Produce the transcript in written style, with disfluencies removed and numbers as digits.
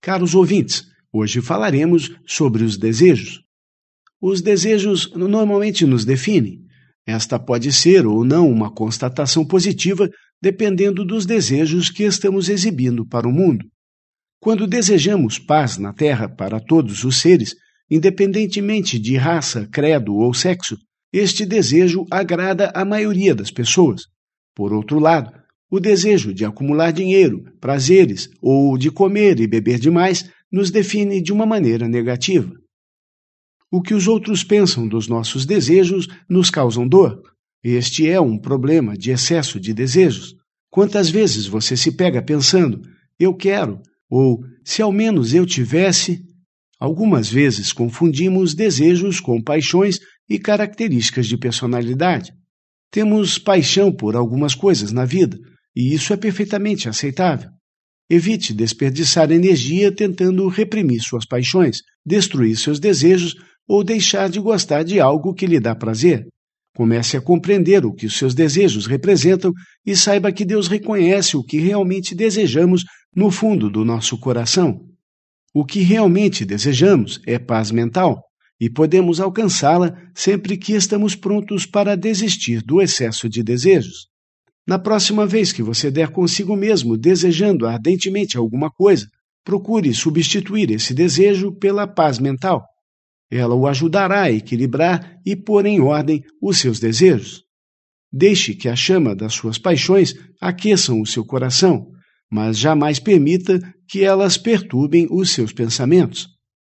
Caros ouvintes, hoje falaremos sobre os desejos. Os desejos normalmente nos definem. Esta pode ser ou não uma constatação positiva, dependendo dos desejos que estamos exibindo para o mundo. Quando desejamos paz na Terra para todos os seres, independentemente de raça, credo ou sexo, este desejo agrada a maioria das pessoas. Por outro lado, o desejo de acumular dinheiro, prazeres ou de comer e beber demais nos define de uma maneira negativa. O que os outros pensam dos nossos desejos nos causam dor. Este é um problema de excesso de desejos. Quantas vezes você se pega pensando, eu quero, ou se ao menos eu tivesse? Algumas vezes confundimos desejos com paixões e características de personalidade. Temos paixão por algumas coisas na vida, e isso é perfeitamente aceitável. Evite desperdiçar energia tentando reprimir suas paixões, destruir seus desejos ou deixar de gostar de algo que lhe dá prazer. Comece a compreender o que os seus desejos representam e saiba que Deus reconhece o que realmente desejamos no fundo do nosso coração. O que realmente desejamos é paz mental e podemos alcançá-la sempre que estamos prontos para desistir do excesso de desejos. Na próxima vez que você der consigo mesmo desejando ardentemente alguma coisa, procure substituir esse desejo pela paz mental. Ela o ajudará a equilibrar e pôr em ordem os seus desejos. Deixe que a chama das suas paixões aqueçam o seu coração, mas jamais permita que elas perturbem os seus pensamentos.